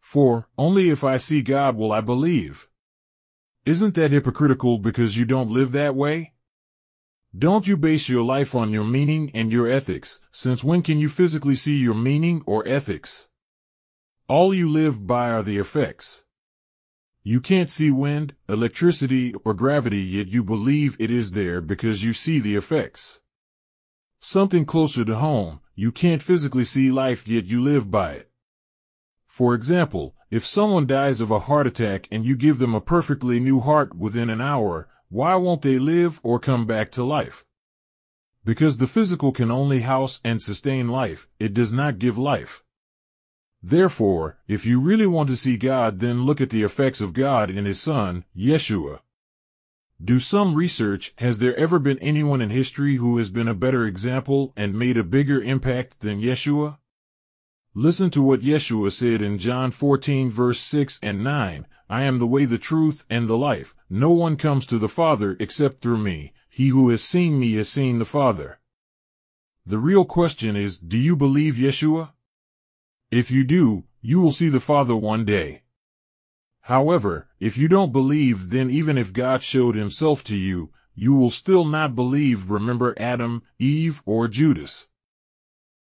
For, only if I see God will I believe. Isn't that hypocritical because you don't live that way? Don't you base your life on your meaning and your ethics, since when can you physically see your meaning or ethics? All you live by are the effects. You can't see wind, electricity, or gravity, yet you believe it is there because you see the effects. Something closer to home, you can't physically see life, yet you live by it. For example, if someone dies of a heart attack and you give them a perfectly new heart within an hour, why won't they live or come back to life? Because the physical can only house and sustain life, it does not give life. Therefore, if you really want to see God, then look at the effects of God in His Son, Yeshua. Do some research. Has there ever been anyone in history who has been a better example and made a bigger impact than Yeshua? Listen to what Yeshua said in John 14 verse 6 and 9, I am the way, the truth, and the life. No one comes to the Father except through me. He who has seen me has seen the Father. The real question is, do you believe Yeshua? If you do, you will see the Father one day. However, if you don't believe, then even if God showed Himself to you, you will still not believe. Remember Adam, Eve, or Judas.